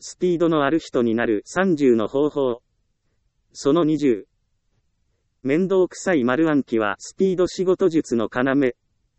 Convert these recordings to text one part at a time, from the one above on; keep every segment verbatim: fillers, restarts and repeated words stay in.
スピードのある人になるさんじゅうの方法。そのにじゅう。面倒くさい丸暗記はスピード仕事術の要。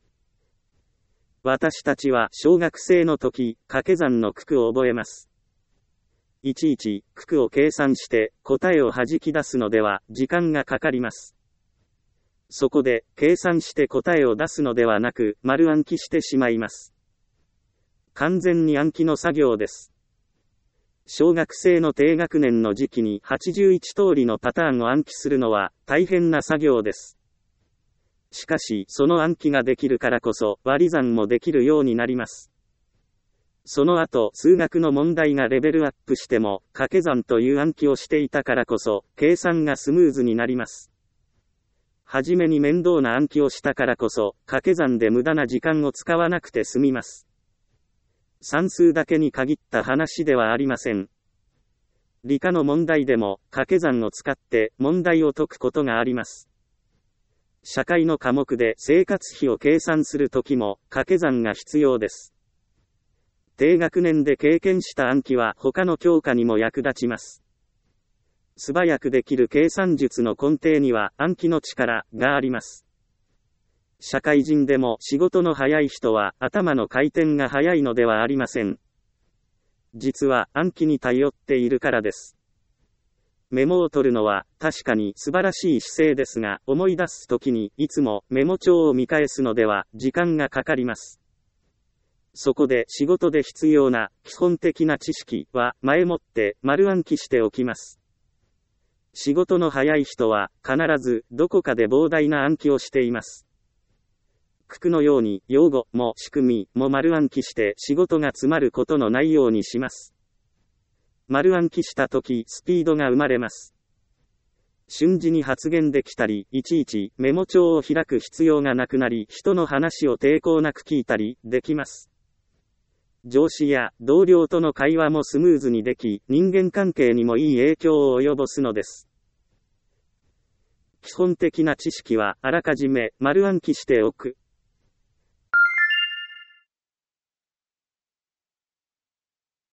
私たちは小学生の時、掛け算の九九を覚えます。いちいち九九を計算して答えを弾き出すのでは時間がかかります。そこで計算して答えを出すのではなく丸暗記してしまいます。完全に暗記の作業です。小学生の低学年の時期にはちじゅういち通りのパターンを暗記するのは大変な作業です。しかしその暗記ができるからこそ割り算もできるようになります。その後数学の問題がレベルアップしても掛け算という暗記をしていたからこそ計算がスムーズになります。はじめに面倒な暗記をしたからこそ掛け算で無駄な時間を使わなくて済みます。算数だけに限った話ではありません。理科の問題でも掛け算を使って問題を解くことがあります。社会の科目で生活費を計算するときも掛け算が必要です。低学年で経験した暗記は他の教科にも役立ちます。素早くできる計算術の根底には暗記の力があります。社会人でも仕事の早い人は頭の回転が早いのではありません。実は暗記に頼っているからです。メモを取るのは確かに素晴らしい姿勢ですが、思い出すときにいつもメモ帳を見返すのでは時間がかかります。そこで仕事で必要な基本的な知識は前もって丸暗記しておきます。仕事の早い人は必ずどこかで膨大な暗記をしています。九九のように用語も仕組みも丸暗記して仕事が詰まることのないようにします。丸暗記したときスピードが生まれます。瞬時に発言できたり、いちいちメモ帳を開く必要がなくなり、人の話を抵抗なく聞いたりできます。上司や同僚との会話もスムーズにでき、人間関係にもいい影響を及ぼすのです。基本的な知識はあらかじめ丸暗記しておく。